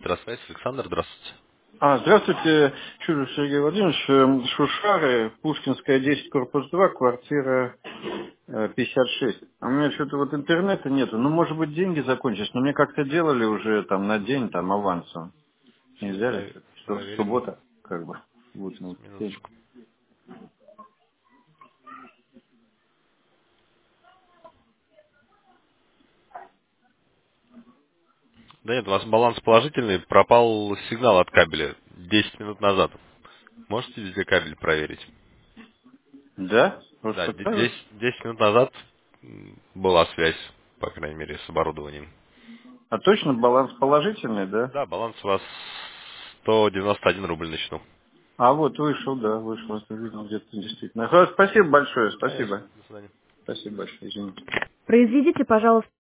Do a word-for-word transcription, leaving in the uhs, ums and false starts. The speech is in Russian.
Здравствуйте, Александр, здравствуйте. А, здравствуйте, Чужев Сергей Владимирович, э, Шушары, Пушкинская, десять, корпус два, квартира э, пятьдесят шесть. А у меня что-то вот интернета нету, ну, может быть, деньги закончились, но мне как-то делали уже там на день, там, авансом. Сейчас Нельзя ли? про- Что, проверим. суббота, как бы, вот, Сейчас, ну, семь. минуточку. Да нет, у вас баланс положительный, пропал сигнал от кабеля десять минут назад. Можете везде кабель проверить? Да? Вот Да, де- такая вот. десять десять минут назад м, была связь, по крайней мере, с оборудованием. А точно баланс положительный, да? Да, баланс у вас сто девяносто один рубль на счету. А вот вышел, да, вышел, это видно где-то действительно. Хорошо, спасибо большое, Конечно, спасибо. до свидания. Спасибо большое, извините. Произведите, пожалуйста.